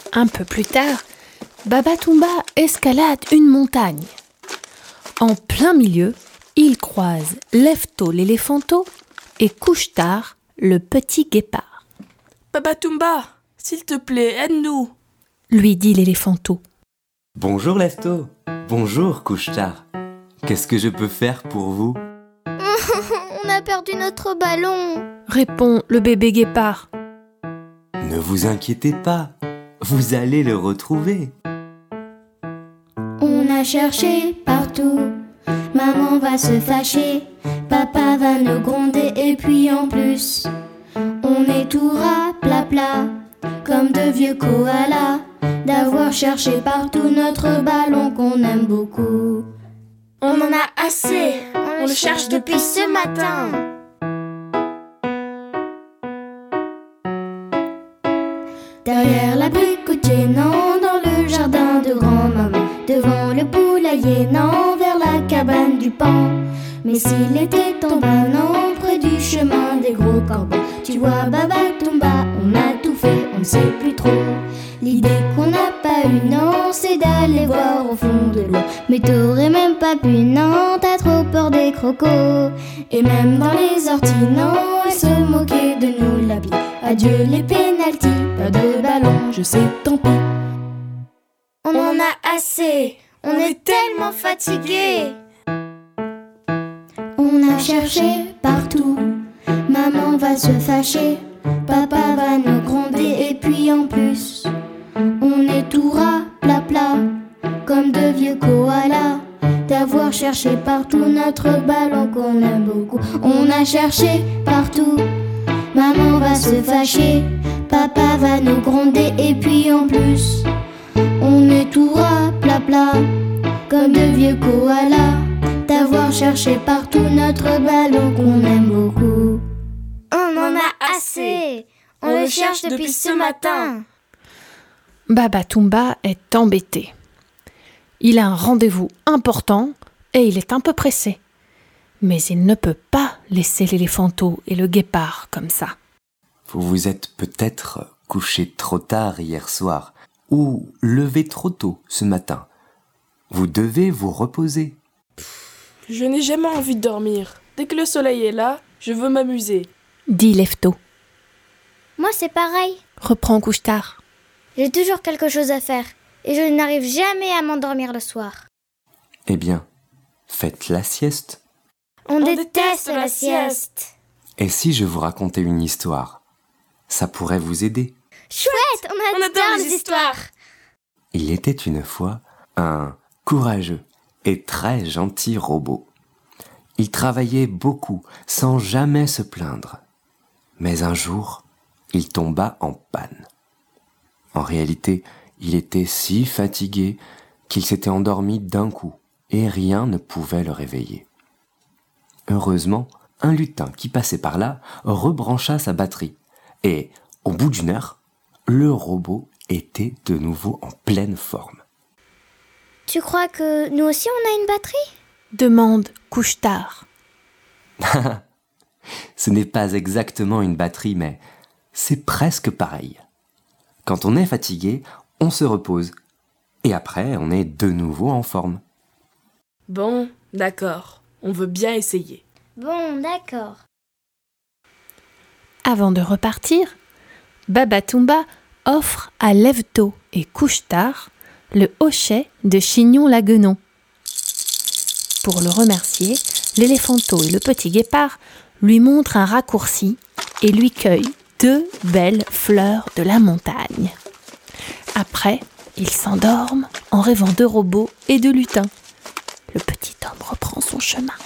Un peu plus tard, Baba-Toumba escalade une montagne. En plein milieu, il croise Lefto l'éléphanto et Couche-Tard le petit guépard. « Baba-Toumba, s'il te plaît, aide-nous !» lui dit l'éléphanto. « Bonjour Lefto, bonjour Couche-Tard. Qu'est-ce que je peux faire pour vous ?» On a perdu notre ballon, répond le bébé guépard. « Ne vous inquiétez pas, vous allez le retrouver. » On a cherché partout, maman va se fâcher, papa va nous gronder et puis en plus, on est tout raplapla, comme de vieux koalas, d'avoir cherché partout notre ballon qu'on aime beaucoup. On en a assez, on le cherche depuis ce matin. Derrière l'abricotier, non, dans le jardin de grand-maman, devant le poulailler, non, vers la cabane du pan. Mais s'il était en bas, non, près du chemin des gros corbeaux, tu vois, Baba-Toumba, on a tout fait, on ne sait plus trop. L'idée qu'on n'a pas eue, non, c'est d'aller voir au fond de l'eau. Mais t'aurais même pas pu, non, t'as trop peur des crocos. Et même dans les orties, non, elles se moquaient de nous la vie. Adieu les pénaltys, pas de ballon, je sais, tant pis. On en a assez, on est tellement fatigués. On a cherché partout, maman va se fâcher, papa va nous gronder et puis en plus, on est tout raplapla, comme de vieux koalas, d'avoir cherché partout notre ballon qu'on aime beaucoup. On a cherché partout, maman va se fâcher, papa va nous gronder et puis en plus, on est tout raplapla, comme de vieux koalas, d'avoir cherché partout notre ballon qu'on aime beaucoup. On en a assez, on le cherche depuis ce matin. Baba-Toumba est embêté. Il a un rendez-vous important et il est un peu pressé. Mais il ne peut pas laisser l'éléphanto et le guépard comme ça. Vous vous êtes peut-être couché trop tard hier soir ou levé trop tôt ce matin. Vous devez vous reposer. Je n'ai jamais envie de dormir. Dès que le soleil est là, je veux m'amuser, dit Lefto. Moi c'est pareil, reprend Couche-Tard. J'ai toujours quelque chose à faire et je n'arrive jamais à m'endormir le soir. Eh bien, faites la sieste. On déteste la sieste. Et si je vous racontais une histoire, ça pourrait vous aider. Chouette, on adore les histoires. Il était une fois un courageux et très gentil robot. Il travaillait beaucoup sans jamais se plaindre. Mais un jour, il tomba en panne. En réalité, il était si fatigué qu'il s'était endormi d'un coup et rien ne pouvait le réveiller. Heureusement, un lutin qui passait par là rebrancha sa batterie et, au bout d'une heure, le robot était de nouveau en pleine forme. Tu crois que nous aussi on a une batterie ? Demande Couche-Tard. Ce n'est pas exactement une batterie, mais c'est presque pareil. Quand on est fatigué, on se repose. Et après, on est de nouveau en forme. Bon, d'accord. On veut bien essayer. Bon, d'accord. Avant de repartir, Baba-Toumba offre à Lefto et Couche-Tard le hochet de Chignon-la-Guenon. Pour le remercier, l'éléphanto et le petit guépard lui montrent un raccourci et lui cueillent 2 belles fleurs de la montagne. Après, ils s'endorment en rêvant de robots et de lutins. Le petit homme reprend son chemin.